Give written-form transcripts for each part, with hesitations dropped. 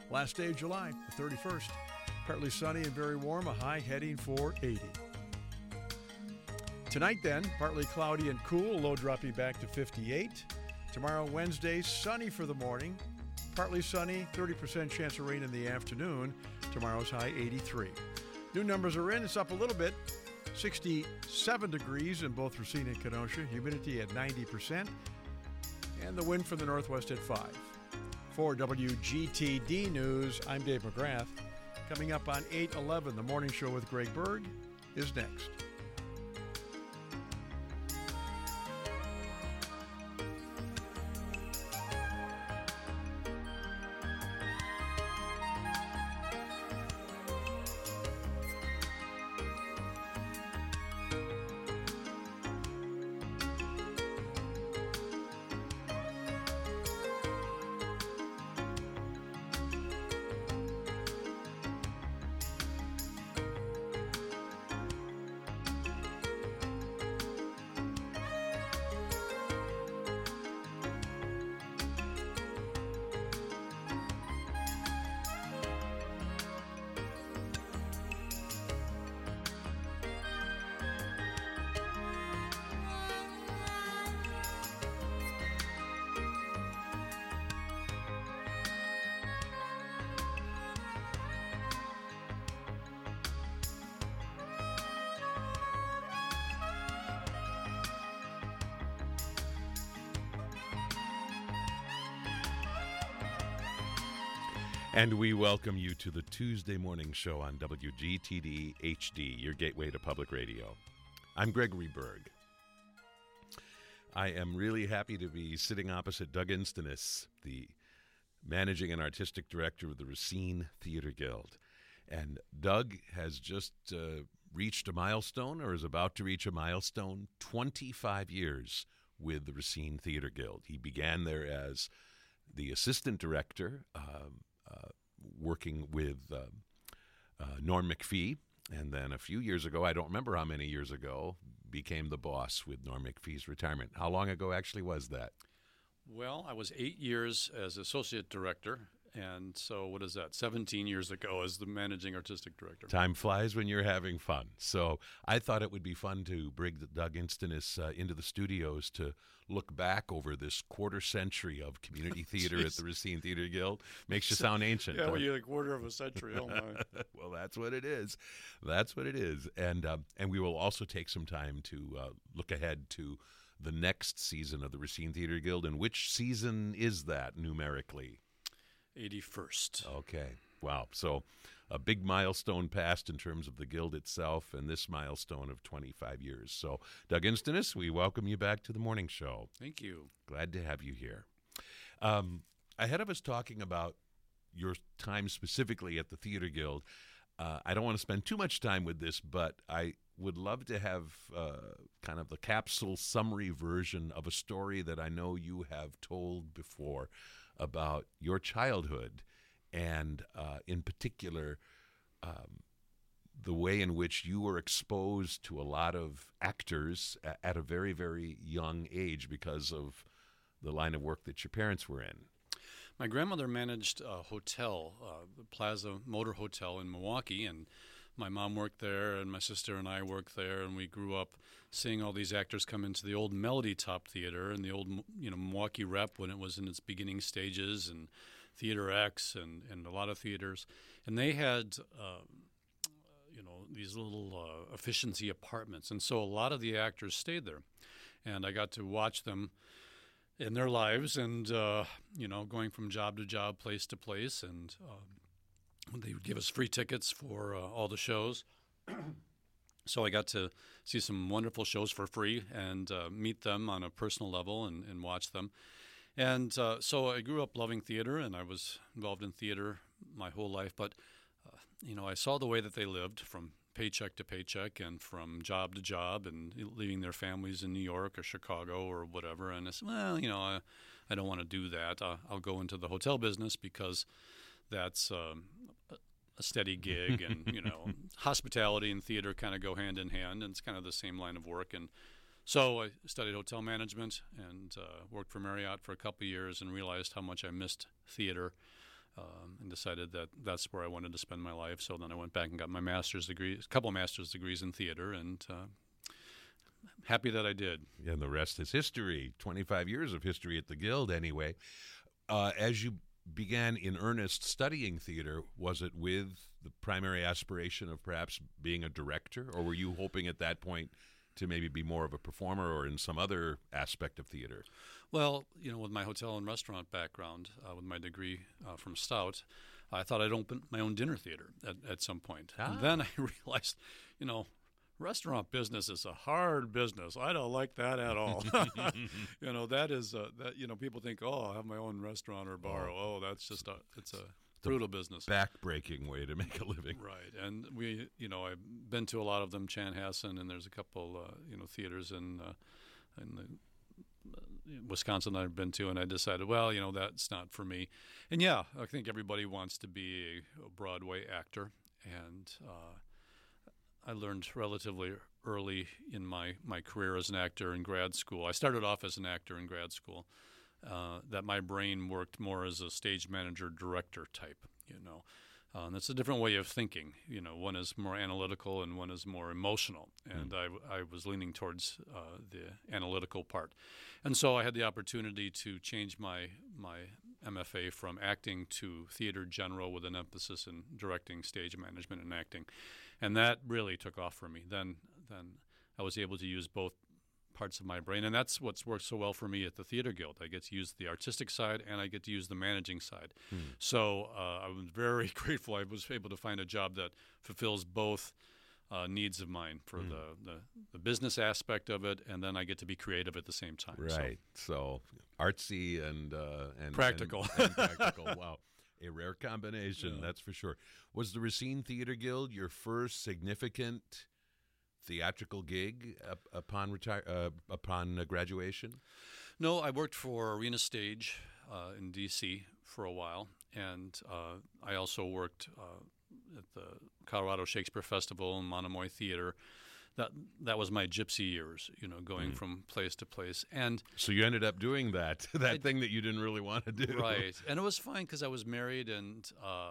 Last day of July, the 31st. Partly sunny and very warm, a high heading for 80. Tonight then, partly cloudy and cool, low dropping back to 58. Tomorrow, Wednesday, sunny for the morning. Partly sunny, 30% chance of rain in the afternoon. Tomorrow's high 83. New numbers are in. It's up a little bit. 67 degrees in both Racine and Kenosha. Humidity at 90%. And the wind from the northwest at 5. For WGTD News, I'm Dave McGrath. Coming up on 8:11, the morning show with Greg Berg is next. And we welcome you to the Tuesday morning show on WGTD HD, your gateway to public radio. I'm Gregory Berg. I am really happy to be sitting opposite Doug Instanus, the managing and artistic director of the Racine Theater Guild. And Doug has just reached a milestone, or is about to reach a milestone, 25 years with the Racine Theater Guild. He began there as the assistant director, working with Norm McPhee, and then a few years ago, I don't remember how many years ago, became the boss with Norm McPhee's retirement. How long ago actually was that? Well, I was 8 years as associate director, and so what is that, 17 years ago as the managing artistic director. Time flies when you're having fun. So I thought it would be fun to bring Doug Instanus into the studios to look back over this quarter century of community theater at the Racine Theater Guild. Makes you sound ancient. Yeah, well, you're a quarter of a century. Oh, my. Well, that's what it is. That's what it is. And we will also take some time to look ahead to the next season of the Racine Theater Guild. And which season is that numerically? 81st. Okay. Wow. So a big milestone passed in terms of the Guild itself and this milestone of 25 years. So, Doug Instanus, we welcome you back to the morning show. Thank you. Glad to have you here. Ahead of us talking about your time specifically at the Theater Guild, I don't want to spend too much time with this, but I would love to have kind of the capsule summary version of a story that I know you have told before about your childhood and in particular the way in which you were exposed to a lot of actors at a very, very young age because of the line of work that your parents were in. My grandmother managed a hotel, the Plaza Motor Hotel in Milwaukee, and my mom worked there, and my sister and I worked there, and we grew up seeing all these actors come into the old Melody Top Theater and the old, Milwaukee Rep when it was in its beginning stages, and Theater X, and a lot of theaters, and they had, these little efficiency apartments, and so a lot of the actors stayed there, and I got to watch them in their lives, and going from job to job, place to place, and they would give us free tickets for all the shows. So I got to see some wonderful shows for free and meet them on a personal level and watch them. And so I grew up loving theater, and I was involved in theater my whole life. But, I saw the way that they lived from paycheck to paycheck and from job to job and leaving their families in New York or Chicago or whatever. And I said, I don't want to do that. I'll go into the hotel business because that's a steady gig, and hospitality and theater kind of go hand in hand, and it's kind of the same line of work. And so I studied hotel management and worked for Marriott for a couple of years and realized how much I missed theater. And and decided that that's where I wanted to spend my life. So then I went back and got my master's degree, a couple of master's degrees in theater, and happy that I did. And the rest is history. 25 years of history at the Guild, anyway. As you began in earnest studying theater, was it with the primary aspiration of perhaps being a director, or were you hoping at that point to maybe be more of a performer or in some other aspect of theater? Well, with my hotel and restaurant background, with my degree from Stout, I thought I'd open my own dinner theater at some point. And then I realized, restaurant business is a hard business. I don't like that at all. That is people think, oh, I'll have my own restaurant or bar. Oh, that's just it's a brutal business. Back-breaking way to make a living. Right. And I've been to a lot of them, Chanhassen, and there's a couple, theaters in Wisconsin I've been to, and I decided, well, that's not for me. And I think everybody wants to be a Broadway actor, and I learned relatively early in my career as an actor in grad school. I started off as an actor in grad school, that my brain worked more as a stage manager, director type, And it's a different way of thinking. One is more analytical and one is more emotional. And I was leaning towards the analytical part. And so I had the opportunity to change my MFA from acting to theater general with an emphasis in directing, stage management, and acting. And that really took off for me. Then I was able to use both parts of my brain, and that's what's worked so well for me at the Theater Guild. I get to use the artistic side, and I get to use the managing side. So I was very grateful I was able to find a job that fulfills both needs of mine for the business aspect of it, and then I get to be creative at the same time. Right. So artsy and practical. And practical. Wow. A rare combination, that's for sure. Was the Racine Theater Guild your first significant theatrical gig upon graduation? No, I worked for Arena Stage in D.C. for a while, and I also worked at the Colorado Shakespeare Festival and Monomoy Theater. That was my gypsy years, going from place to place. And so you ended up doing that thing that you didn't really want to do. Right. And it was fine because I was married and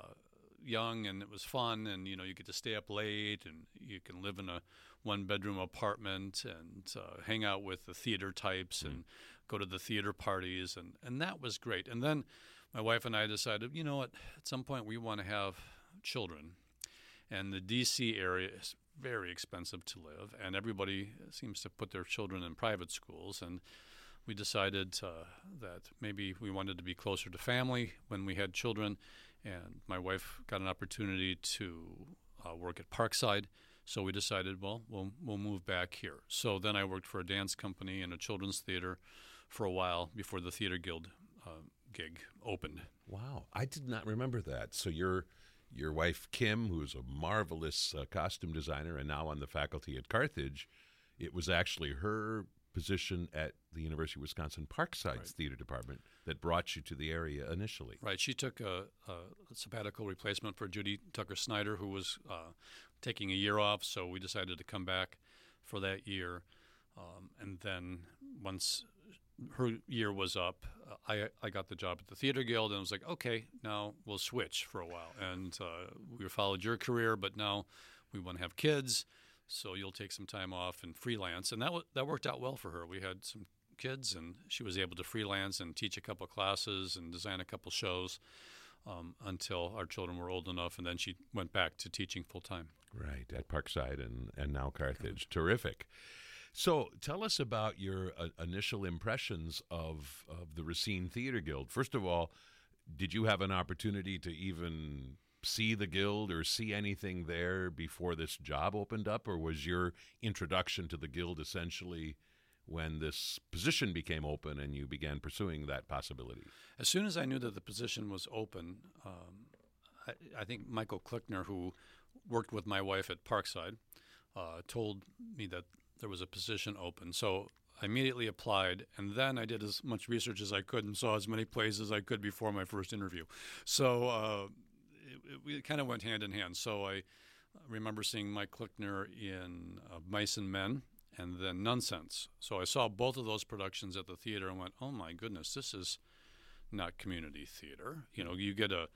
young, and it was fun, and you get to stay up late, and you can live in a one-bedroom apartment and hang out with the theater types and go to the theater parties, and that was great. And then my wife and I decided, at some point we want to have children, and the D.C. area is very expensive to live, and everybody seems to put their children in private schools, and we decided that maybe we wanted to be closer to family when we had children, and my wife got an opportunity to work at Parkside, so we decided, well, we'll move back here. So then I worked for a dance company and a children's theater for a while before the Theater Guild gig opened. Wow, I did not remember that. So your wife, Kim, who's a marvelous costume designer and now on the faculty at Carthage, it was actually her position at the University of Wisconsin Parkside's theater department that brought you to the area initially. Right. She took a sabbatical replacement for Judy Tucker-Snyder, who was taking a year off, so we decided to come back for that year. And then once her year was up, I got the job at the Theater Guild, and I was like, okay, now we'll switch for a while. And we followed your career, but now we want to have kids, so you'll take some time off and freelance. And that worked out well for her. We had some kids, and she was able to freelance and teach a couple classes and design a couple shows until our children were old enough, and then she went back to teaching full-time. Right, at Parkside and now Carthage. Terrific. So tell us about your initial impressions of the Racine Theater Guild. First of all, did you have an opportunity to even see the Guild or see anything there before this job opened up, or was your introduction to the Guild essentially when this position became open and you began pursuing that possibility? As soon as I knew that the position was open, I think Michael Klickner, who worked with my wife at Parkside, told me that there was a position open. So I immediately applied, and then I did as much research as I could and saw as many plays as I could before my first interview. So it kind of went hand in hand. So I remember seeing Mike Klickner in Mice and Men and then Nonsense. So I saw both of those productions at the theater and went, oh my goodness, this is not community theater. You get a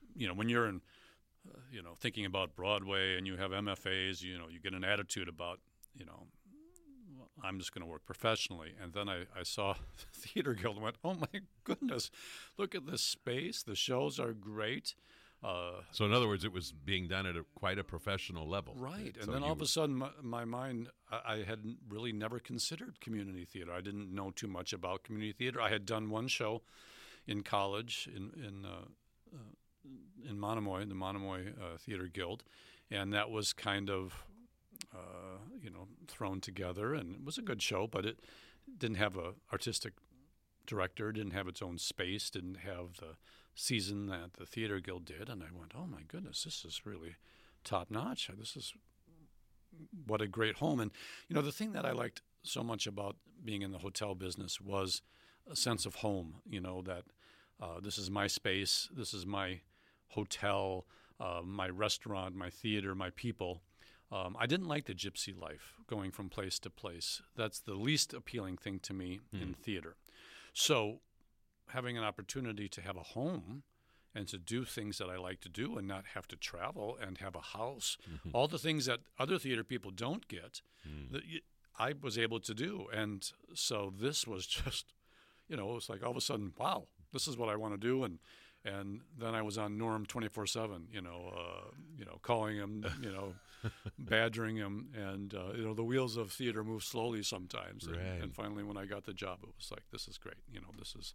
when you're in, thinking about Broadway and you have MFAs, you get an attitude about, well, I'm just going to work professionally. And then I saw the Theater Guild and went, oh my goodness, look at this space. The shows are great. So in other words, it was being done at quite a professional level. Right. And So then you all of a sudden, my mind, I had really never considered community theater. I didn't know too much about community theater. I had done one show in college in Monomoy, the Monomoy Theater Guild, and that was kind of, thrown together, and it was a good show, but it didn't have a artistic director, didn't have its own space, didn't have the season that the Theater Guild did, and I went, oh my goodness, this is really top notch. This is what a great home. And the thing that I liked so much about being in the hotel business was a sense of home. That this is my space, this is my hotel, my restaurant, my theater, my people. I didn't like the gypsy life, going from place to place. That's the least appealing thing to me in theater. So having an opportunity to have a home and to do things that I like to do and not have to travel and have a house, all the things that other theater people don't get, that I was able to do. And so this was just, it was like all of a sudden, wow, this is what I want to do. And then I was on Norm 24/7, calling him, badgering him, and the wheels of theater move slowly sometimes. Right. And finally, when I got the job, it was like, this is great. This is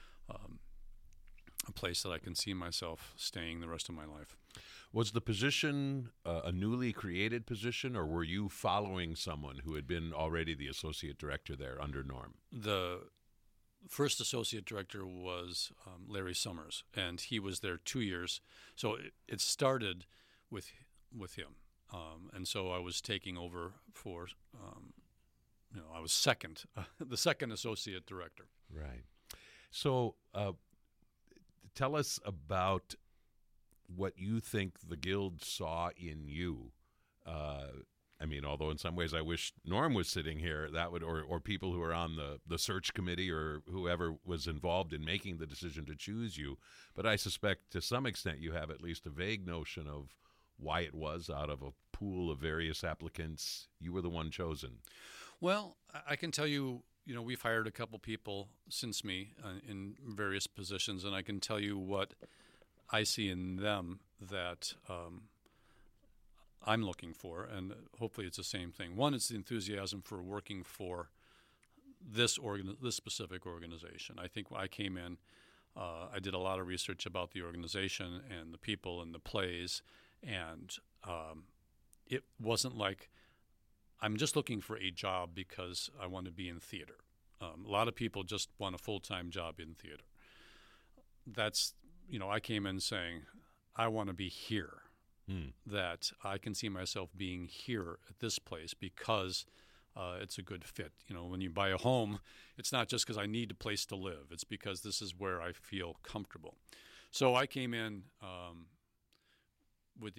a place that I can see myself staying the rest of my life. Was the position a newly created position, or were you following someone who had been already the associate director there under Norm? The first associate director was Larry Summers, and he was there 2 years. So it started with him, and so I was taking over for, I was the second associate director. Right. So tell us about what you think the Guild saw in you. Although in some ways I wish Norm was sitting here, that would, or people who are on the search committee or whoever was involved in making the decision to choose you. But I suspect to some extent you have at least a vague notion of why it was, out of a pool of various applicants, you were the one chosen. Well, I can tell you, we've hired a couple people since me in various positions, and I can tell you what I see in them that I'm looking for, and hopefully it's the same thing. One is the enthusiasm for working for this specific organization. I think when I came in, I did a lot of research about the organization and the people and the plays, and it wasn't like I'm just looking for a job because I want to be in theater. A lot of people just want a full-time job in theater. That's, I came in saying, I want to be here. That I can see myself being here at this place because it's a good fit. When you buy a home, it's not just because I need a place to live. It's because this is where I feel comfortable. So I came in with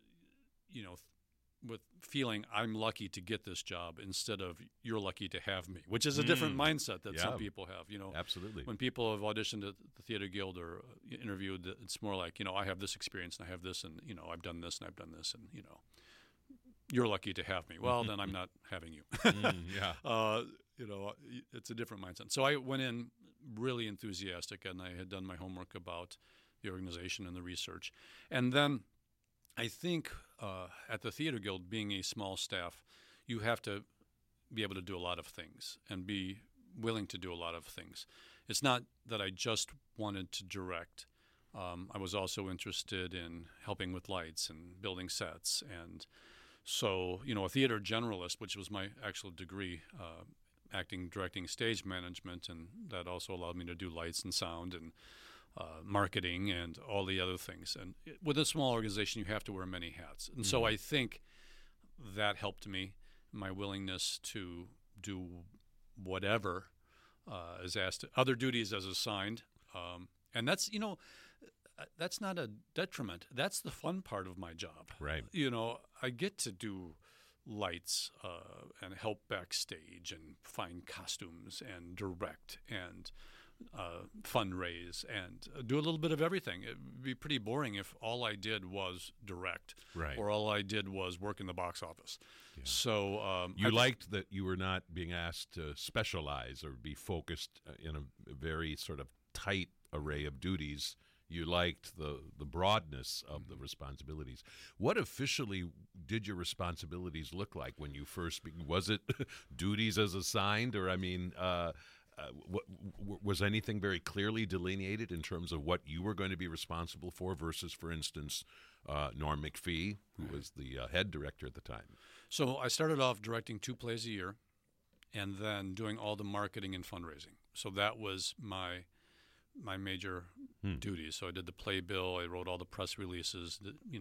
with feeling I'm lucky to get this job instead of you're lucky to have me, which is a different mindset that some people have. Absolutely. When people have auditioned at the Theater Guild or interviewed, it's more like, I have this experience and I have this and, I've done this and I've done this and, you're lucky to have me. Well, then I'm not having you. It's a different mindset. So I went in really enthusiastic, and I had done my homework about the organization and the research. And then I think at the Theater Guild, being a small staff, you have to be able to do a lot of things and be willing to do a lot of things. It's not that I just wanted to direct. I was also interested in helping with lights and building sets. And so, a theater generalist, which was my actual degree, acting, directing, stage management, and that also allowed me to do lights and sound and marketing and all the other things. And with a small organization, you have to wear many hats. And so I think that helped me, my willingness to do whatever is asked, other duties as assigned. And that's, that's not a detriment. That's the fun part of my job. Right. I get to do lights and help backstage and find costumes and direct and fundraise and do a little bit of everything. It would be pretty boring if all I did was direct, Right. or all I did was work in the box office. Yeah. So You liked that you were not being asked to specialize or be focused in a very sort of tight array of duties. You liked the broadness of the responsibilities. What officially did your responsibilities look like when you first was it duties as assigned, or I mean, was anything very clearly delineated in terms of what you were going to be responsible for versus, for instance, Norm McPhee, who was the head director at the time? So I started off directing 2 plays a year, and then doing all the marketing and fundraising. So that was my major duties. So I did the playbill. I wrote all the press releases.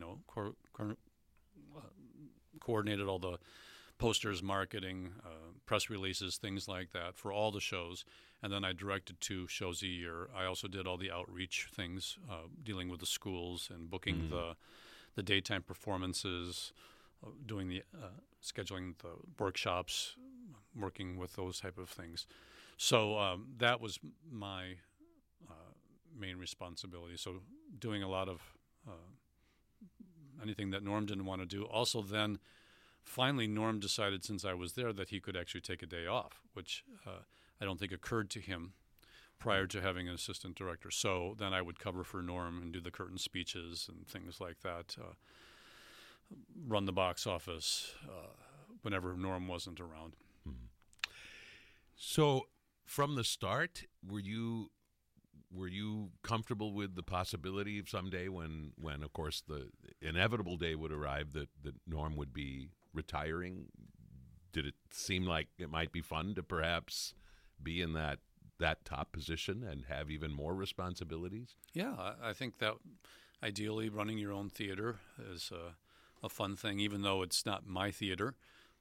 Coordinated all the posters, marketing, press releases, things like that for all the shows. And then I directed 2 shows a year. I also did all the outreach things, dealing with the schools and booking the daytime performances, doing the scheduling the workshops, working with those type of things. So that was my main responsibility. So doing a lot of anything that Norm didn't want to do. Also then, finally, Norm decided since I was there that he could actually take a day off, which I don't think occurred to him prior to having an assistant director. So then I would cover for Norm and do the curtain speeches and things like that, run the box office whenever Norm wasn't around. So from the start, were you comfortable with the possibility of someday when of course the inevitable day would arrive that Norm would be retiring? Did it seem like it might be fun to perhaps be in that top position and have even more responsibilities? Yeah, I think that ideally running your own theater is a fun thing, even though it's not my theater.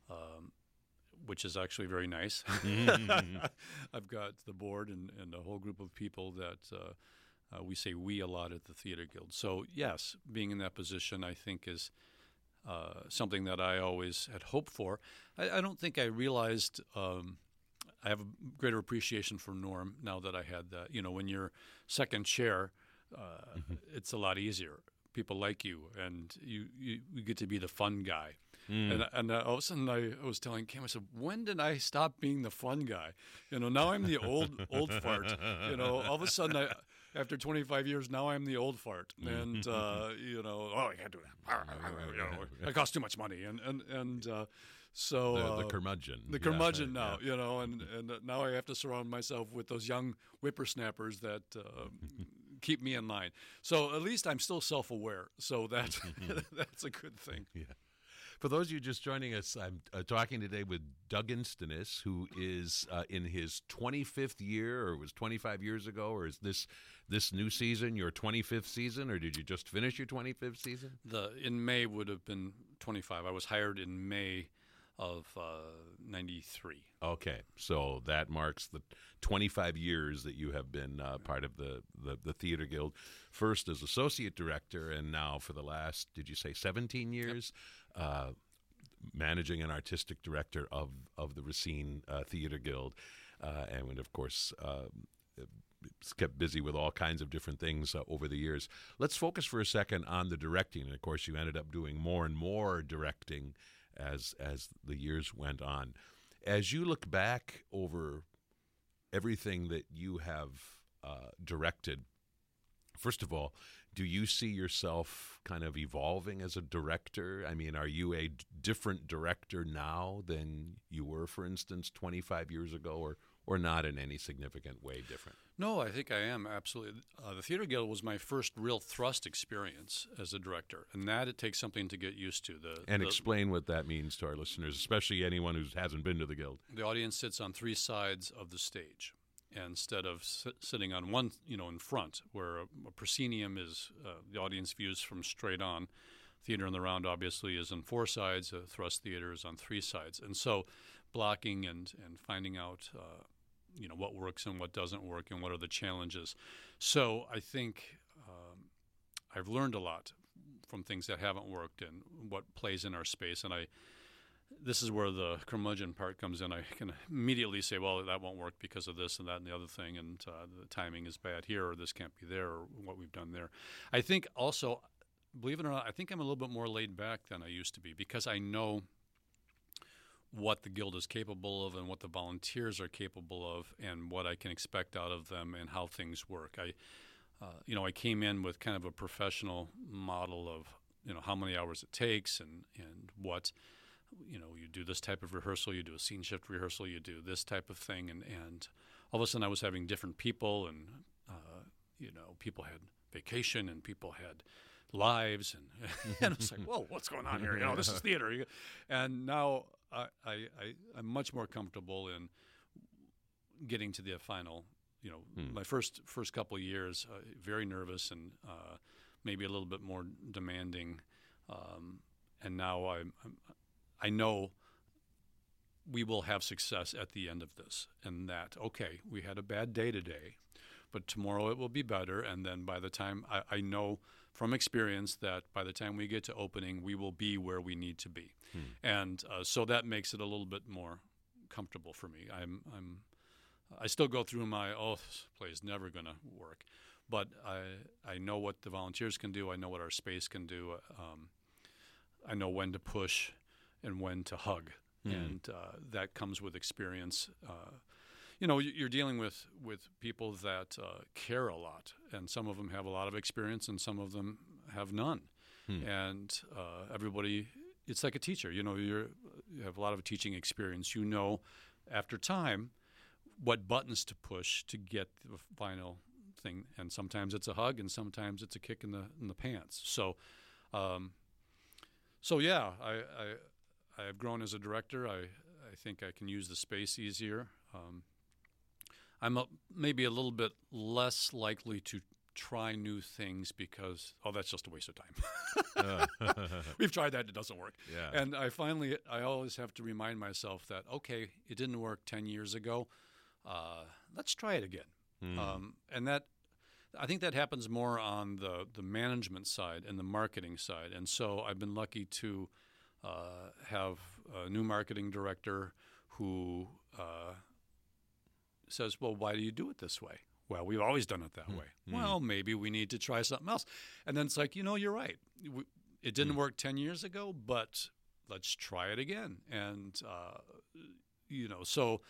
Which is actually very nice. I've got the board and a whole group of people that we say we a lot at the Theater Guild. So yes, being in that position I think is something that I always had hoped for. I don't think I realized I have a greater appreciation for Norm now that I had that. You know, when you're second chair, it's a lot easier. People like you, and you get to be the fun guy. And all of a sudden I was telling Kim, I said, when did I stop being the fun guy? You know, now I'm the old fart. You know, all of a sudden after 25 years, now I'm the old fart. And, you know, I can't do that. You know, it costs too much money. And so the curmudgeon. The curmudgeon now, you know, and now I have to surround myself with those young whippersnappers that keep me in line. So at least I'm still self-aware. So that's a good thing. Yeah. For those of you just joining us, I'm talking today with Doug Instanus, who is in his 25th year, or was 25 years ago, or is this new season your 25th season, or did you just finish your 25th season? In May would have been 25. I was hired in May of 93. Okay, so that marks the 25 years that you have been part of the Theater Guild, first as associate director, and now for the last, did you say 17 years? Yep. Managing and artistic director of the Racine Theater Guild, and of course kept busy with all kinds of different things over the years. Let's focus for a second on the directing. And of course, you ended up doing more and more directing as the years went on. As you look back over everything that you have directed, first of all, do you see yourself kind of evolving as a director? I mean, are you a different director now than you were, for instance, 25 years ago, or not in any significant way different? No, I think I am, absolutely. The Theater Guild was my first real thrust experience as a director, and that it takes something to get used to. Explain what that means to our listeners, especially anyone who hasn't been to the Guild. The audience sits on 3 sides of the stage, instead of sitting on one, in front, where a proscenium is the audience views from straight on. Theater in the round obviously is on 4 sides. A thrust theater is on 3 sides, and so blocking and finding out what works and what doesn't work and what are the challenges. So I think I've learned a lot from things that haven't worked and what plays in our space, and this is where the curmudgeon part comes in. I can immediately say, well, that won't work because of this and that and the other thing, and the timing is bad here, or this can't be there, or what we've done there. I think also, believe it or not, I think I'm a little bit more laid back than I used to be because I know what the Guild is capable of and what the volunteers are capable of and what I can expect out of them and how things work. I came in with kind of a professional model of, how many hours it takes and what, you do this type of rehearsal, you do a scene shift rehearsal, you do this type of thing. And all of a sudden I was having different people and, people had vacation and people had lives and it's like, whoa, what's going on here? This is theater. And now I'm much more comfortable in getting to the final, my first couple of years, very nervous and maybe a little bit more demanding. And now I know we will have success at the end of this and that, okay, we had a bad day today, but tomorrow it will be better. And then by the time I know from experience that by the time we get to opening, we will be where we need to be. And so that makes it a little bit more comfortable for me. I still go through this play is never going to work. But I know what the volunteers can do. I know what our space can do. I know when to push and when to hug. And that comes with experience. You're dealing with people that care a lot, and some of them have a lot of experience, and some of them have none. And everybody, it's like a teacher. You have a lot of teaching experience. After time, what buttons to push to get the final thing, and sometimes it's a hug, and sometimes it's a kick in the pants. So, yeah, I've grown as a director. I think I can use the space easier. I'm maybe a little bit less likely to try new things because, that's just a waste of time. We've tried that. It doesn't work. Yeah. And I always have to remind myself that, okay, it didn't work 10 years ago. Let's try it again. And that, I think that happens more on the management side and the marketing side. And so I've been lucky to have a new marketing director who says, well, why do you do it this way? Well, we've always done it that way. Well, maybe we need to try something else. And then it's like, you're right. It didn't work 10 years ago, but let's try it again. And, so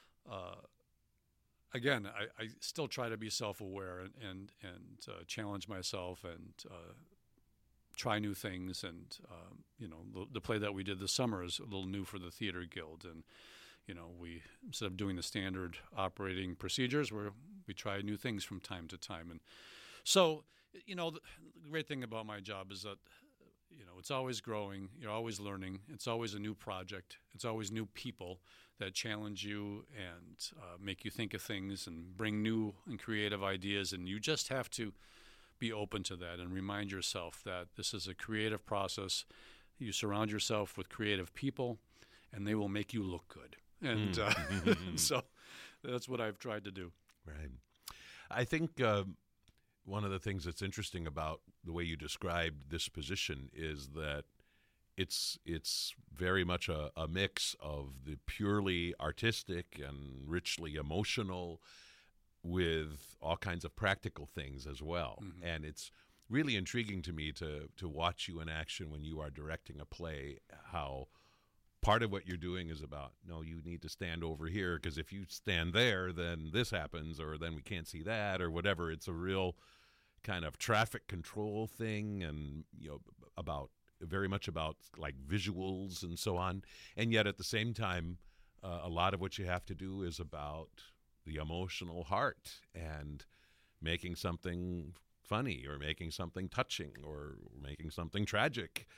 again, I still try to be self-aware and challenge myself and try new things. And, the play that we did this summer is a little new for the Theater Guild. And, we, instead of doing the standard operating procedures, we try new things from time to time. And so, the great thing about my job is that, it's always growing. You're always learning. It's always a new project. It's always new people that challenge you and make you think of things and bring new and creative ideas. And you just have to be open to that and remind yourself that this is a creative process. You surround yourself with creative people, and they will make you look good. And so that's what I've tried to do. Right. I think one of the things that's interesting about the way you described this position is that it's very much a mix of the purely artistic and richly emotional with all kinds of practical things as well. And it's really intriguing to me to watch you in action when you are directing a play, how part of what you're doing is about, no, you need to stand over here because if you stand there, then this happens, or then we can't see that, or whatever. It's a real kind of traffic control thing, and very much about like visuals and so on. And yet at the same time, a lot of what you have to do is about the emotional heart and making something funny or making something touching or making something tragic.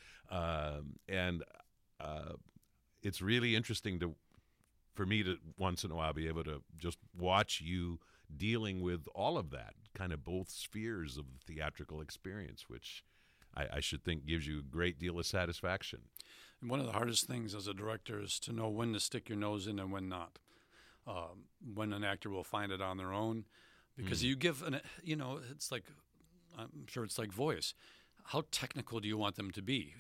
It's really interesting for me to once in a while be able to just watch you dealing with all of that, kind of both spheres of the theatrical experience, which I should think gives you a great deal of satisfaction. And one of the hardest things as a director is to know when to stick your nose in and when not. When an actor will find it on their own, because you give it's like, I'm sure it's like voice. How technical do you want them to be?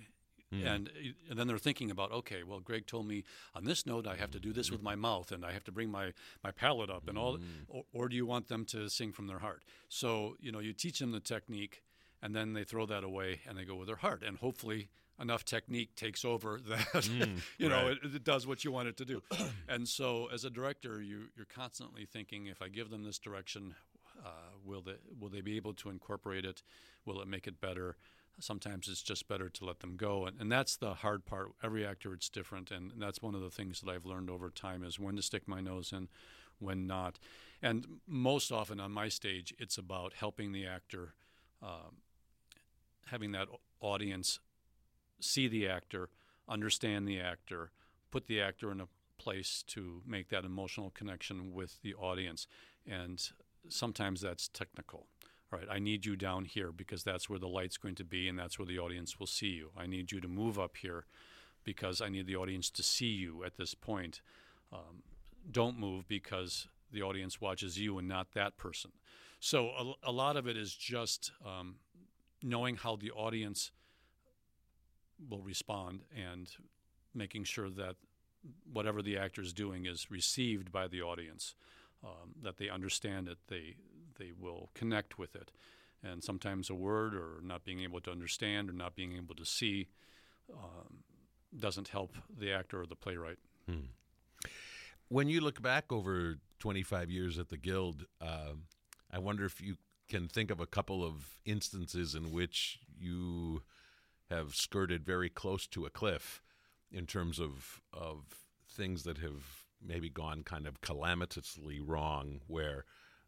And then they're thinking about, okay, well, Greg told me on this note I have to do this with my mouth, and I have to bring my palate up, and all. Or do you want them to sing from their heart? So you teach them the technique, and then they throw that away and they go with their heart, and hopefully enough technique takes over that it does what you want it to do. And so as a director, you're constantly thinking, if I give them this direction, will they be able to incorporate it? Will it make it better? Sometimes it's just better to let them go. And that's the hard part. Every actor, it's different. And that's one of the things that I've learned over time is when to stick my nose in, when not. And most often on my stage, it's about helping the actor, having that audience see the actor, understand the actor, put the actor in a place to make that emotional connection with the audience. And sometimes that's technical. All right, I need you down here because that's where the light's going to be and that's where the audience will see you. I need you to move up here because I need the audience to see you at this point. Don't move because the audience watches you and not that person. So a lot of it is just knowing how the audience will respond and making sure that whatever the actor is doing is received by the audience, that they understand it, they will connect with it. And sometimes a word or not being able to understand or not being able to see doesn't help the actor or the playwright. When you look back over 25 years at the Guild, I wonder if you can think of a couple of instances in which you have skirted very close to a cliff in terms of things that have maybe gone kind of calamitously wrong, where,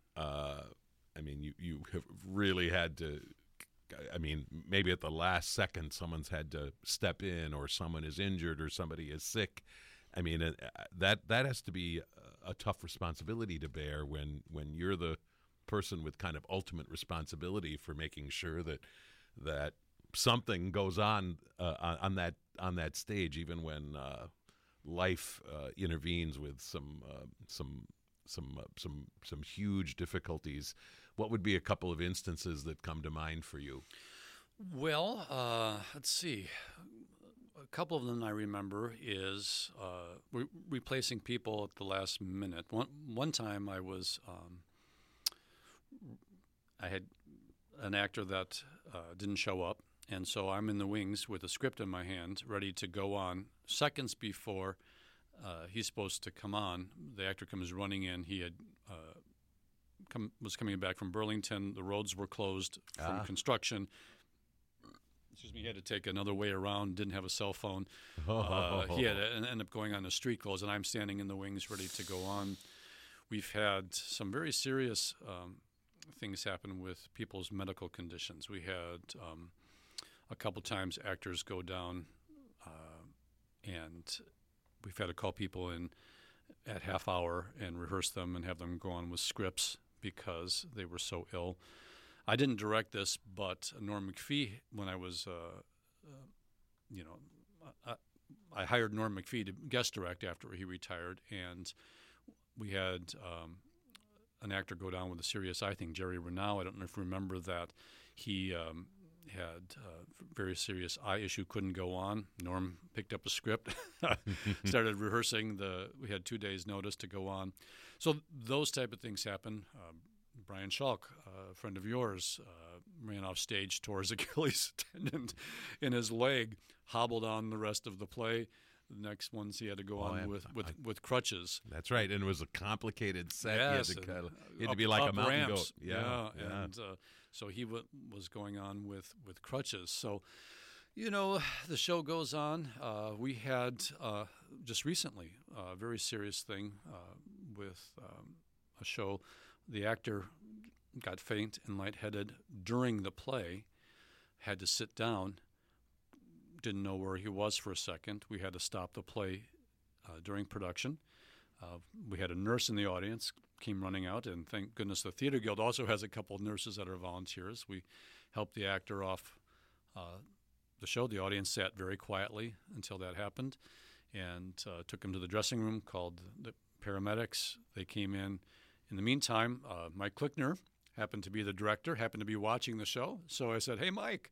you have really had to, maybe at the last second someone's had to step in or someone is injured or somebody is sick. That has to be a tough responsibility to bear when you're the person with kind of ultimate responsibility for making sure that something goes on that stage, even when life intervenes with some huge difficulties. What would be a couple of instances that come to mind for you? Well, let's see. A couple of them I remember is replacing people at the last minute. One time I had an actor that didn't show up, and so I'm in the wings with a script in my hand, ready to go on. Seconds before he's supposed to come on, the actor comes running in. He had was coming back from Burlington. The roads were closed from construction. He had to take another way around, didn't have a cell phone. He had to end up going on the street clothes, and I'm standing in the wings ready to go on. We've had some very serious things happen with people's medical conditions. We had a couple times actors go down, and we've had to call people in at half hour and rehearse them and have them go on with scripts because they were so ill. I didn't direct this, but Norm McPhee, when I was, I hired Norm McPhee to guest direct after he retired, and we had an actor go down with a serious eye thing, Jerry Renaud. I don't know if you remember that. He had a very serious eye issue, couldn't go on. Norm picked up a script, started rehearsing. We had 2 days' notice to go on. So those type of things happen. Brian Schalk, a friend of yours, ran off stage, tore his Achilles tendon in his leg, hobbled on the rest of the play. The next ones he had to go on with crutches. That's right, and it was a complicated set. Yes, he had to be like a mountain goat. Yeah. And so he was going on with crutches. So, the show goes on. We had just recently a very serious thing with a show. The actor got faint and lightheaded during the play, had to sit down, didn't know where he was for a second. We had to stop the play during production. We had a nurse in the audience, came running out, and thank goodness the Theater Guild also has a couple of nurses that are volunteers. We helped the actor off the show. The audience sat very quietly until that happened, and took him to the dressing room, called the paramedics. They came in. In the meantime, Mike Klickner happened to be the director, happened to be watching the show. So I said, "Hey, Mike,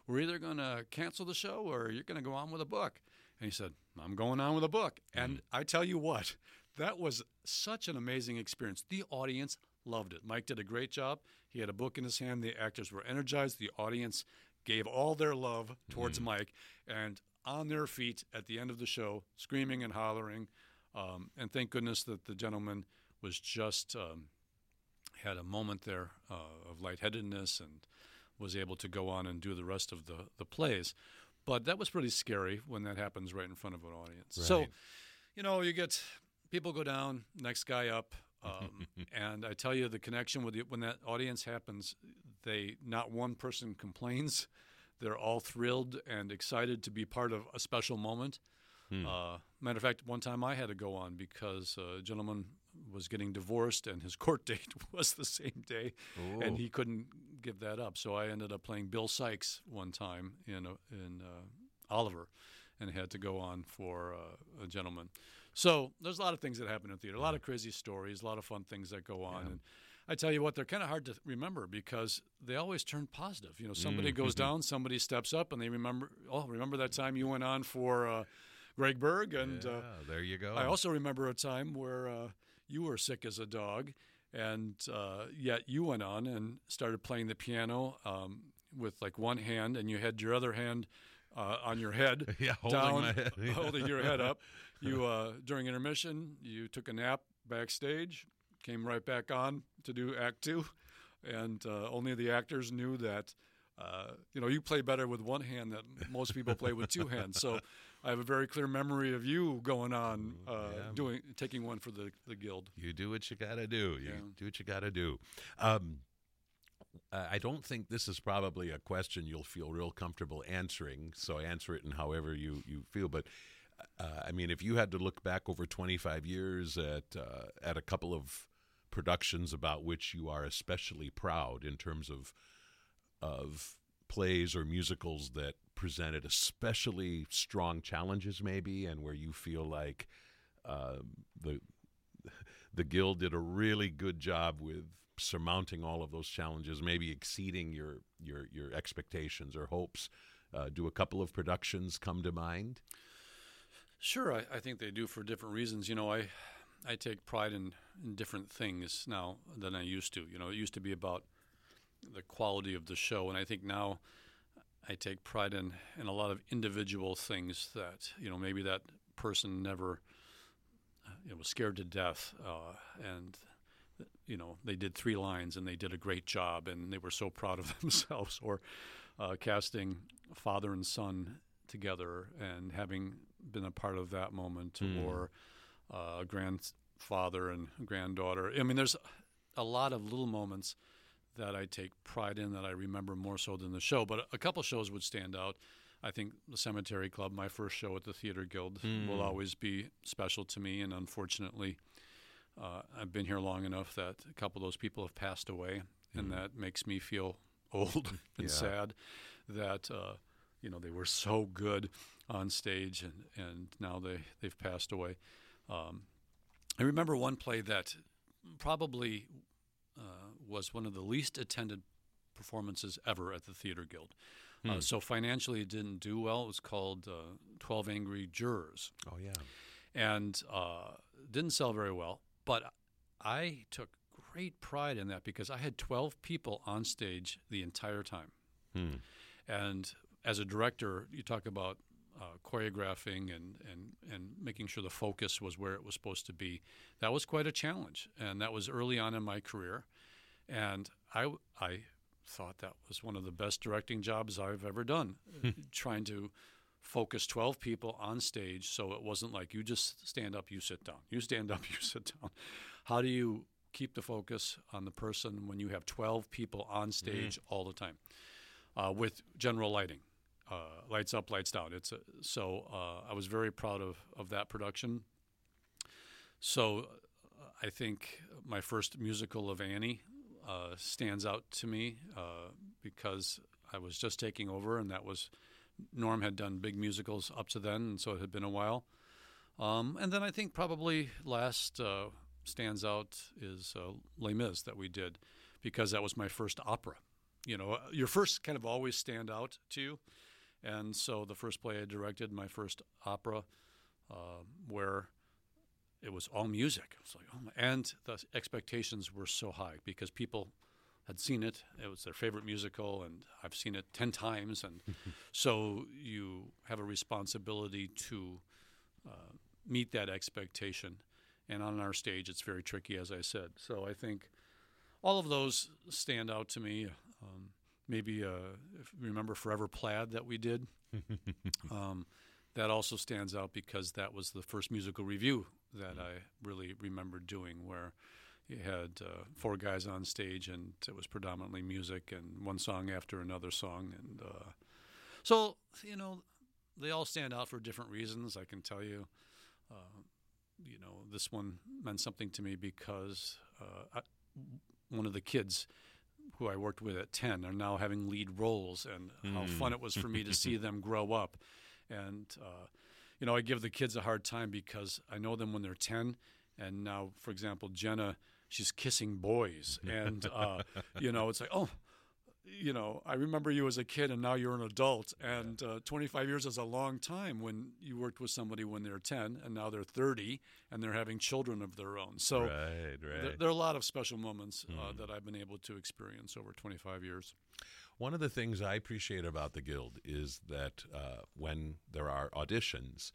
we're either going to cancel the show or you're going to go on with a book. And he said, I'm going on with a book. And I tell you what, that was such an amazing experience. The audience loved it. Mike did a great job. He had a book in his hand. The actors were energized. The audience gave all their love towards Mike, and on their feet at the end of the show, screaming and hollering. And thank goodness that the gentleman was just had a moment there of lightheadedness and was able to go on and do the rest of the plays. But that was pretty scary when that happens right in front of an audience. Right. So, you get people go down, next guy up. And I tell you, the connection with when that audience happens, not one person complains. They're all thrilled and excited to be part of a special moment. Matter of fact, one time I had to go on because a gentleman was getting divorced and his court date was the same day, and he couldn't give that up. So I ended up playing Bill Sykes one time in Oliver, and had to go on for a gentleman. So there's a lot of things that happen in theater, a lot of crazy stories, a lot of fun things that go on. And I tell you what, they're kind of hard to remember because they always turn positive. Somebody goes down, somebody steps up, and they remember that time you went on for Greg Berg. And there you go. I also remember a time where you were sick as a dog, and yet you went on and started playing the piano with like one hand, and you had your other hand on your head, holding my head. Holding your head up. You during intermission, you took a nap backstage, came right back on to do Act 2, and only the actors knew that you play better with one hand than most people play with two hands. So I have a very clear memory of you going on taking one for the guild. You do what you got to do. You do what you got to do. I don't think this is probably a question you'll feel real comfortable answering, so answer it in however you feel. But, if you had to look back over 25 years at a couple of productions about which you are especially proud in terms of plays or musicals that presented especially strong challenges maybe, and where you feel like the Guild did a really good job with surmounting all of those challenges, maybe exceeding your expectations or hopes. Do a couple of productions come to mind? Sure, I think they do for different reasons. I take pride in different things now than I used to. It used to be about the quality of the show, and I think now I take pride in a lot of individual things that, maybe that person never was scared to death, and they did 3 lines and they did a great job and they were so proud of themselves, or casting father and son together and having been a part of that moment, or a grandfather and granddaughter. There's a lot of little moments that I take pride in that I remember more so than the show. But a couple shows would stand out. I think the Cemetery Club, my first show at the Theater Guild, will always be special to me. And unfortunately, I've been here long enough that a couple of those people have passed away, and that makes me feel old and sad that they were so good on stage, and now they've passed away. I remember one play that probably was one of the least attended performances ever at the Theater Guild. So financially it didn't do well. It was called 12 Angry Jurors. Oh, yeah. And didn't sell very well. But I took great pride in that because I had 12 people on stage the entire time. And as a director, you talk about choreographing and making sure the focus was where it was supposed to be. That was quite a challenge, and that was early on in my career. And I thought that was one of the best directing jobs I've ever done, trying to focus 12 people on stage so it wasn't like you just stand up, you sit down. You stand up, you sit down. How do you keep the focus on the person when you have 12 people on stage all the time with general lighting? Lights up, lights down. I was very proud of that production. So I think my first musical of Annie stands out to me because I was just taking over, and Norm had done big musicals up to then, and so it had been a while. And then I think probably last stands out is Les Mis that we did, because that was my first opera. your first kind of always stand out to you. And so the first play I directed, my first opera, where it was all music. It was like, oh my, and the expectations were so high because people had seen it. It was their favorite musical, and I've seen it 10 times. And so you have a responsibility to meet that expectation. And on our stage, it's very tricky, as I said. So I think all of those stand out to me. Maybe if you remember Forever Plaid that we did. That also stands out because that was the first musical review that I really remember doing, where you had 4 guys on stage and it was predominantly music and one song after another song. And so, they all stand out for different reasons. I can tell you, this one meant something to me because one of the kids who I worked with at 10 are now having lead roles, and how fun it was for me to see them grow up. And, I give the kids a hard time because I know them when they're 10, and now, for example, Jenna, she's kissing boys. And, it's like, I remember you as a kid and now you're an adult. And 25 years is a long time when you worked with somebody when they're 10 and now they're 30 and they're having children of their own. So right. There are a lot of special moments that I've been able to experience over 25 years. One of the things I appreciate about the Guild is that when there are auditions,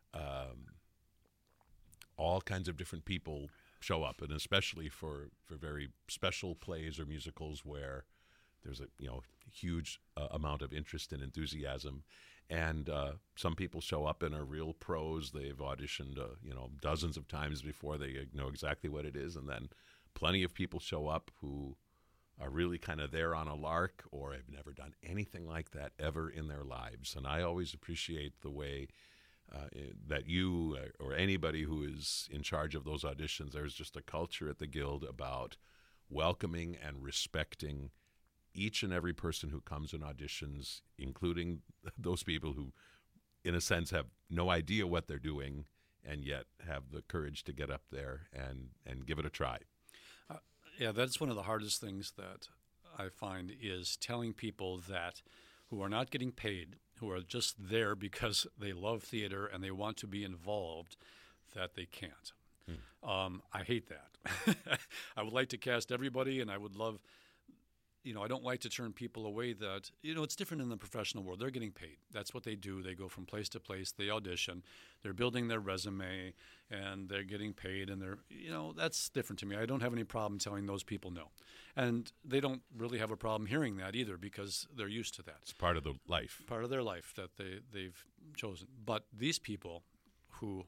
all kinds of different people show up, and especially for very special plays or musicals where there's a huge amount of interest and enthusiasm, and some people show up and are real pros. They've auditioned dozens of times before they know exactly what it is, and then plenty of people show up who are really kind of there on a lark or have never done anything like that ever in their lives. And I always appreciate the way that you or anybody who is in charge of those auditions, there's just a culture at the Guild about welcoming and respecting each and every person who comes and auditions, including those people who, in a sense, have no idea what they're doing and yet have the courage to get up there and give it a try. Yeah, that's one of the hardest things that I find is telling people that who are not getting paid, who are just there because they love theater and they want to be involved, that they can't. I hate that. I would like to cast everybody, and I would love, I don't like to turn people away that, it's different in the professional world. They're getting paid. That's what they do. They go from place to place. They audition. They're building their resume, and they're getting paid, and they're, that's different to me. I don't have any problem telling those people no. And they don't really have a problem hearing that either because they're used to that. It's part of the life. Part of their life that they've chosen. But these people who,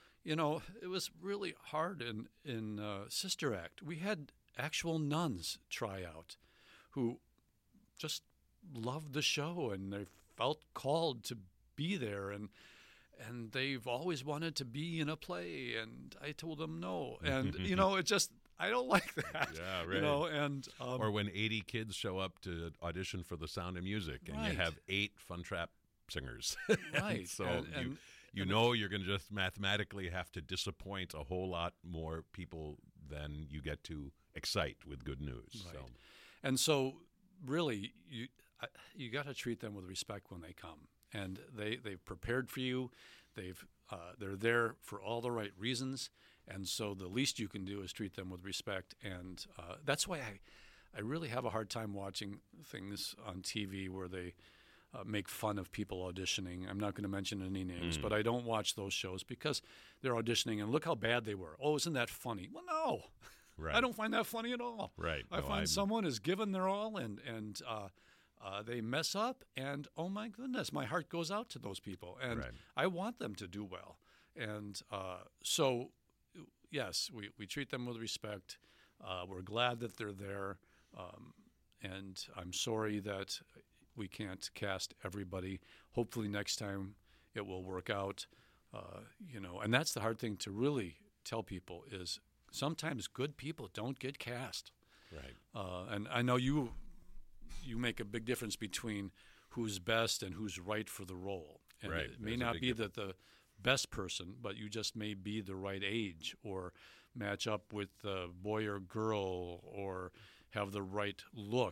it was really hard in Sister Act. We had actual nuns try out who just loved the show and they felt called to be there and they've always wanted to be in a play, and I told them no. And, it just, I don't like that. Yeah, right. And or when 80 kids show up to audition for The Sound of Music and you have 8 Fun Trap singers. Right. So you're going to just mathematically have to disappoint a whole lot more people than you get to excite with good news. Right. So. And so, really, you got to treat them with respect when they come, and they've prepared for you. They're there for all the right reasons, and so the least you can do is treat them with respect. And that's why I really have a hard time watching things on TV where they make fun of people auditioning. I'm not going to mention any names, but I don't watch those shows because they're auditioning and look how bad they were. Oh, isn't that funny? Well, no. Right. I don't find that funny at all. Right. I find someone has given their all and they mess up, and oh my goodness, my heart goes out to those people, and I want them to do well. And so, yes, we treat them with respect. We're glad that they're there, and I'm sorry that we can't cast everybody. Hopefully next time it will work out, and that's the hard thing to really tell people is sometimes good people don't get cast. Right. And I know you make a big difference between who's best and who's right for the role. And right. It may not be that the best person, but you just may be the right age or match up with the boy or girl or have the right look.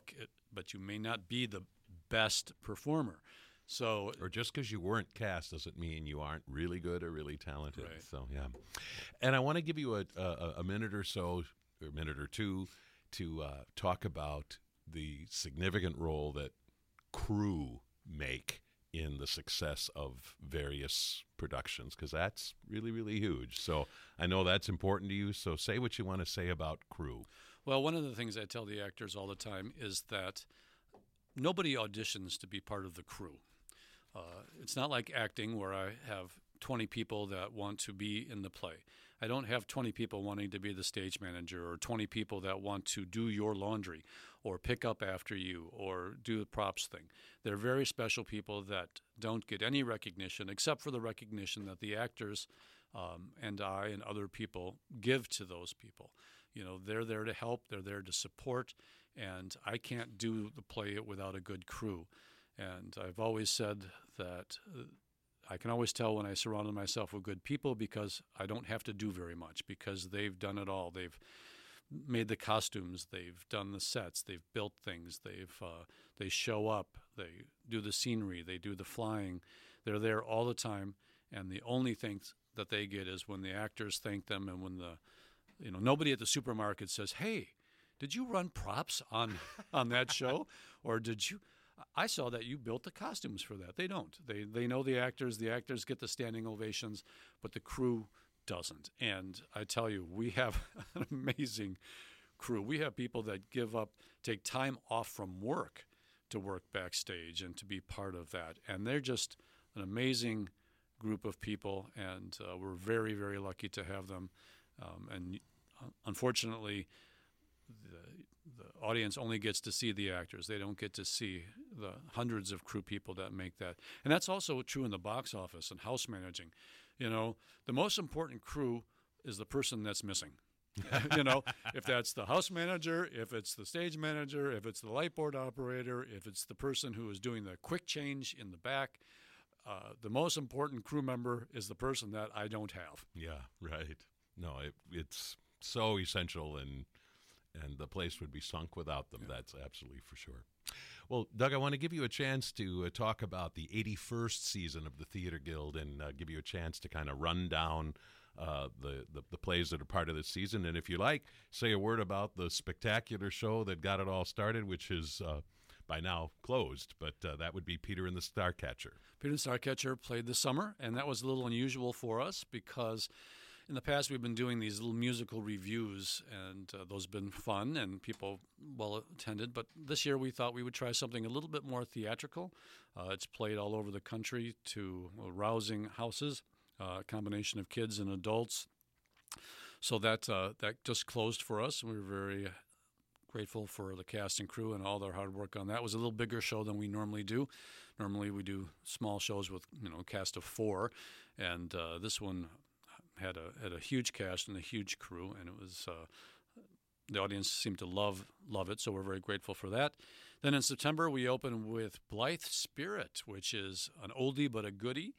but you may not be the best performer. So, or just because you weren't cast doesn't mean you aren't really good or really talented. Right. So, yeah. And I want to give you a minute or so, or a minute or two, to talk about the significant role that crew make in the success of various productions, because that's really, really huge. So I know that's important to you. So say what you want to say about crew. Well, one of the things I tell the actors all the time is that nobody auditions to be part of the crew. It's not like acting where I have 20 people that want to be in the play. I don't have 20 people wanting to be the stage manager, or 20 people that want to do your laundry or pick up after you or do the props thing. They're very special people that don't get any recognition except for the recognition that the actors and I and other people give to those people. You know, they're there to help, they're there to support, and I can't do the play without a good crew. And I've always said that I can always tell when I surrounded myself with good people, because I don't have to do very much, because they've done it all. They've made the costumes, they've done the sets, they've built things, they show up, they do the scenery, they do the flying. They're there all the time, and the only thing that they get is when the actors thank them, and when nobody at the supermarket says, "Hey, did you run props on that show, or did you?" I saw that you built the costumes for that. They don't. They know the actors. The actors get the standing ovations, but the crew doesn't. And I tell you, we have an amazing crew. We have people that take time off from work to work backstage and to be part of that. And they're just an amazing group of people, and we're very, very lucky to have them. And unfortunately, the audience only gets to see the actors. They don't get to see the hundreds of crew people that make that. And that's also true in the box office and house managing. You know, the most important crew is the person that's missing. You know, if that's the house manager, if it's the stage manager, if it's the light board operator, if it's the person who is doing the quick change in the back, the most important crew member is the person that I don't have. Yeah, right. No, it's so essential, and the place would be sunk without them. Yeah. That's absolutely for sure. Well, Doug, I want to give you a chance to talk about the 81st season of the Theater Guild, and give you a chance to kind of run down the plays that are part of this season. And if you like, say a word about the spectacular show that got it all started, which is by now closed, but that would be Peter and the Starcatcher. Peter and the Starcatcher played this summer, and that was a little unusual for us because in the past, we've been doing these little musical reviews, and those have been fun and people well attended. But this year, we thought we would try something a little bit more theatrical. It's played all over the country to rousing houses, a combination of kids and adults. So that just closed for us. We were very grateful for the cast and crew and all their hard work on that. It was a little bigger show than we normally do. Normally, we do small shows with a cast of 4, and this one had a huge cast and a huge crew, and it was the audience seemed to love it, so we're very grateful for that. Then in September, we opened with Blythe Spirit, which is an oldie but a goodie,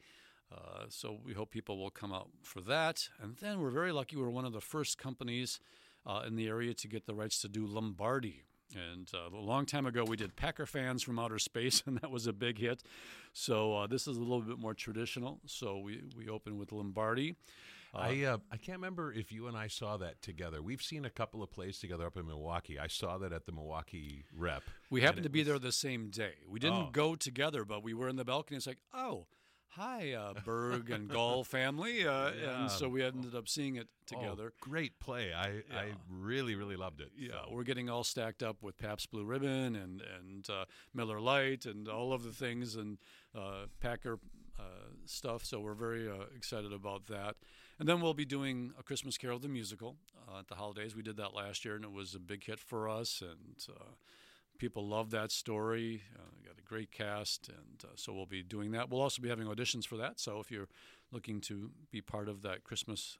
so we hope people will come out for that. And then we're very lucky, we're one of the first companies in the area to get the rights to do Lombardi. And a long time ago, we did Packer Fans from Outer Space, and that was a big hit. So this is a little bit more traditional, so we opened with Lombardi. I can't remember if you and I saw that together. We've seen a couple of plays together up in Milwaukee. I saw that at the Milwaukee Rep. We happened to be there the same day. We didn't go together, but we were in the balcony. It's like, oh, hi, Berg and Gall family. And so we ended up seeing it together. Great play. I really, really loved it. Yeah, so we're getting all stacked up with Pabst Blue Ribbon and Miller Lite and all of the things and Packer stuff. So we're very excited about that. And then we'll be doing A Christmas Carol, the musical, at the holidays. We did that last year, and it was a big hit for us. And people love that story. We got a great cast, and so we'll be doing that. We'll also be having auditions for that. So if you're looking to be part of that Christmas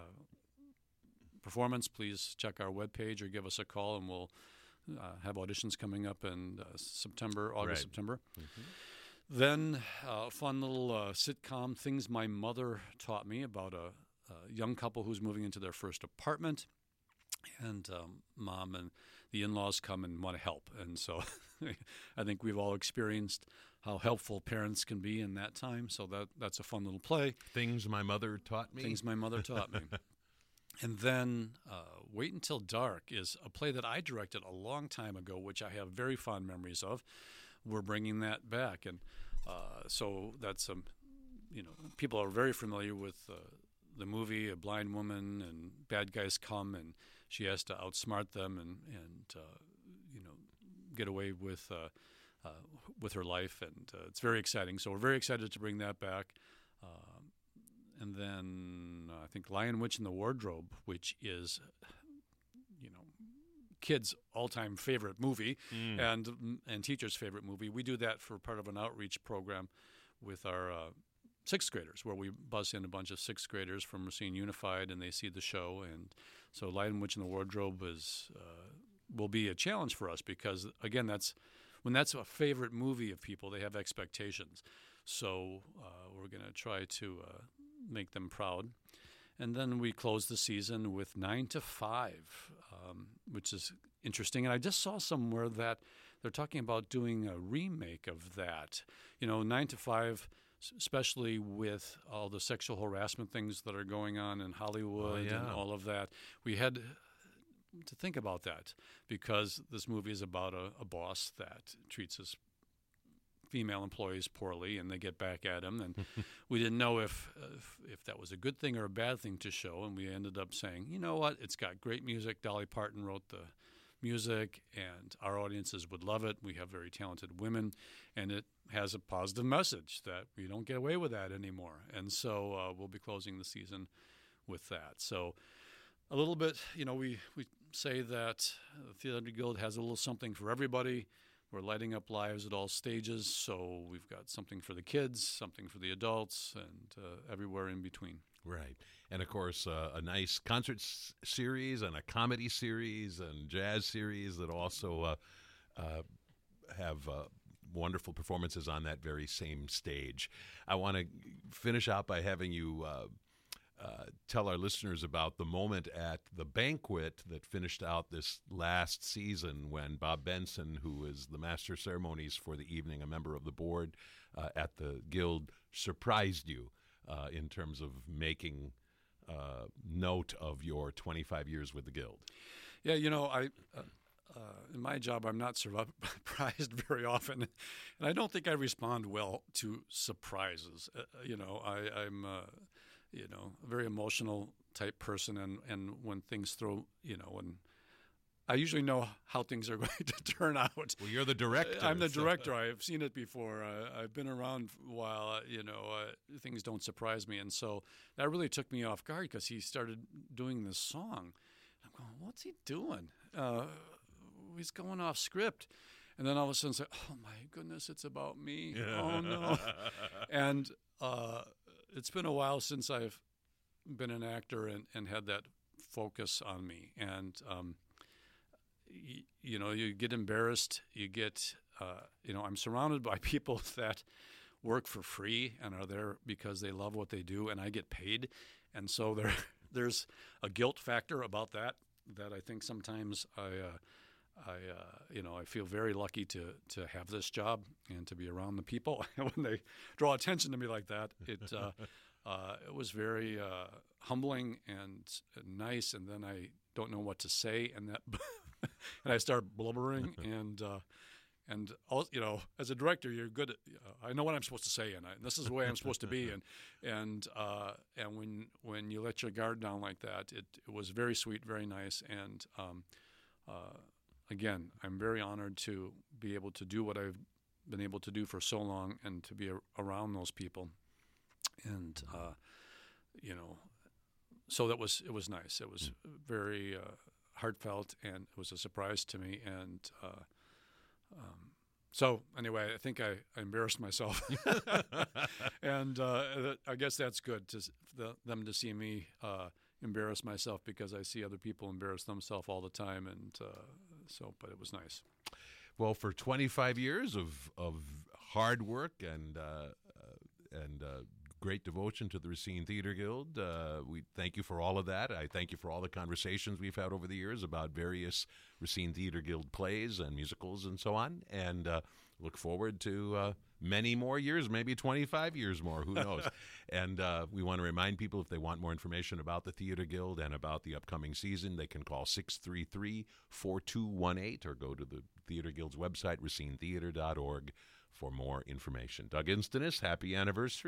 performance, please check our webpage or give us a call, and we'll have auditions coming up in August, September. Mm-hmm. Then a fun little sitcom, Things My Mother Taught Me, about a young couple who's moving into their first apartment. And mom and the in-laws come and want to help. And so I think we've all experienced how helpful parents can be in that time. So that's a fun little play. Things my mother taught me. Things my mother taught me. And then Wait Until Dark is a play that I directed a long time ago, which I have very fond memories of. We're bringing that back. And so that's, people are very familiar with the movie, A Blind Woman, and bad guys come, and she has to outsmart them and get away with her life, and it's very exciting. So we're very excited to bring that back. And then I think Lion, Witch, and the Wardrobe, which is, kids' all-time favorite movie and teachers' favorite movie. We do that for part of an outreach program with our sixth graders, where we buzz in a bunch of sixth graders from Racine Unified, and they see the show. And so Lion, Witch, and the Wardrobe will be a challenge for us because, again, when that's a favorite movie of people, they have expectations. So we're going to try to make them proud. And then we close the season with 9 to 5, which is interesting. And I just saw somewhere that they're talking about doing a remake of that. 9 to 5, especially with all the sexual harassment things that are going on in Hollywood and all of that. We had to think about that because this movie is about a boss that treats his female employees poorly, and they get back at him. And we didn't know if that was a good thing or a bad thing to show, and we ended up saying, you know what, it's got great music. Dolly Parton wrote the music, and our audiences would love it. We have very talented women, and it has a positive message that we don't get away with that anymore. And so we'll be closing the season with that. So a little bit, we say that the Theater Guild has a little something for everybody. We're lighting up lives at all stages, so we've got something for the kids, something for the adults, and everywhere in between. Right. And, of course, a nice concert series and a comedy series and jazz series that also have wonderful performances on that very same stage. I want to finish out by having you tell our listeners about the moment at the banquet that finished out this last season when Bob Benson, who is the master of ceremonies for the evening, a member of the board at the Guild, surprised you in terms of making note of your 25 years with the Guild. Yeah, in my job, I'm not surprised very often, and I don't think I respond well to surprises. I'm a very emotional type person, and when things when I usually know how things are going to turn out. Well, you're the director. I'm the director. I've seen it before. I've been around a while. Things don't surprise me, and so that really took me off guard because he started doing this song. I'm going, what's he doing? He's going off script. And then all of a sudden say, oh my goodness, it's about me. Oh no. And it's been a while since I've been an actor and had that focus on me. And, you get embarrassed. You get, I'm surrounded by people that work for free and are there because they love what they do, and I get paid. And so there's a guilt factor about that I think sometimes I feel very lucky to have this job and to be around the people. When they draw attention to me like that, it was very humbling and nice. And then I don't know what to say, and I start blubbering. And as a director, you're good at. I know what I'm supposed to say, and this is the way I'm supposed to be. And when you let your guard down like that, it was very sweet, very nice, and. Again, I'm very honored to be able to do what I've been able to do for so long and to be around those people. And, so it was nice. It was very heartfelt, and it was a surprise to me. And so anyway, I think I embarrassed myself. And I guess that's good them to see me embarrass myself, because I see other people embarrass themselves all the time. And but it was nice. Well, for 25 years of hard work and great devotion to the Racine Theater Guild. We thank you for all of that. I thank you for all the conversations we've had over the years about various Racine Theater Guild plays and musicals and so on. And look forward to many more years, maybe 25 years more, who knows. And we want to remind people, if they want more information about the Theater Guild and about the upcoming season, they can call 633-4218 or go to the Theater Guild's website, racinetheater.org, for more information. Doug Instonis, happy anniversary.